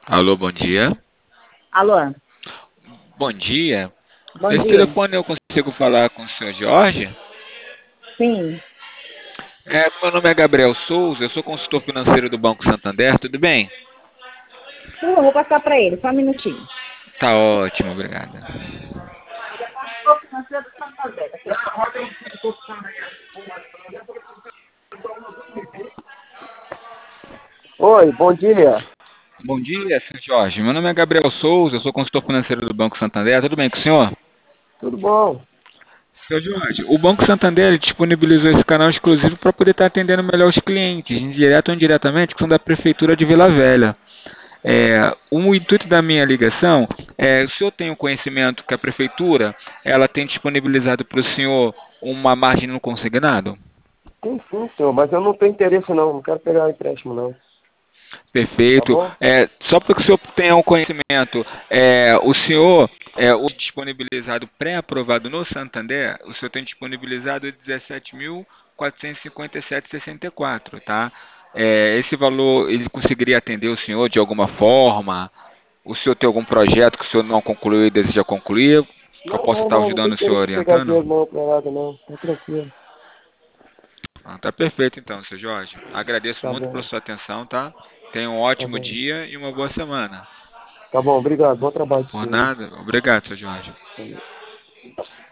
Alô, bom dia. Alô, Bom dia. bom Nesse dia. telefone eu consigo falar com o senhor Jorge? Sim, Meu nome é Gabriel Souza, eu sou consultor financeiro do Banco Santander, tudo bem? sim, eu vou passar para ele, só um minutinho. Tá ótimo, obrigado. Oi, bom dia. Bom dia, senhor Jorge. Meu nome é Gabriel Souza, eu sou consultor financeiro do Banco Santander, tudo bem com o senhor? Tudo bom? Senhor Jorge, o Banco Santander ele disponibilizou esse canal exclusivo para poder estar atendendo melhor os clientes, direto ou indiretamente, que são da Prefeitura de Vila Velha. O intuito da minha ligação é, o senhor tem o conhecimento que a prefeitura ela tem disponibilizado para o senhor uma margem no consignado? Sim, senhor, mas eu não tenho interesse não, não quero pegar empréstimo não, tá Perfeito. bom? Só para que o senhor tenha um conhecimento, o senhor, o disponibilizado pré-aprovado no Santander, o senhor tem disponibilizado 17.457,64, tá? Esse valor, ele conseguiria atender o senhor de alguma forma? O senhor tem algum projeto que o senhor não concluiu e deseja concluir? Que eu Não, possa não, estar não, não ajudando tenho o senhor interesse em pegar orientando? dinheiro não pra nada não, tá tranquilo, Tá perfeito então, seu Jorge. Agradeço tá muito pela bom, sua atenção, tá? Tenha um tá ótimo bom. dia e uma boa semana. Tá bom, obrigado, bom trabalho pro Por senhor. nada. Obrigado, seu Jorge. Valeu.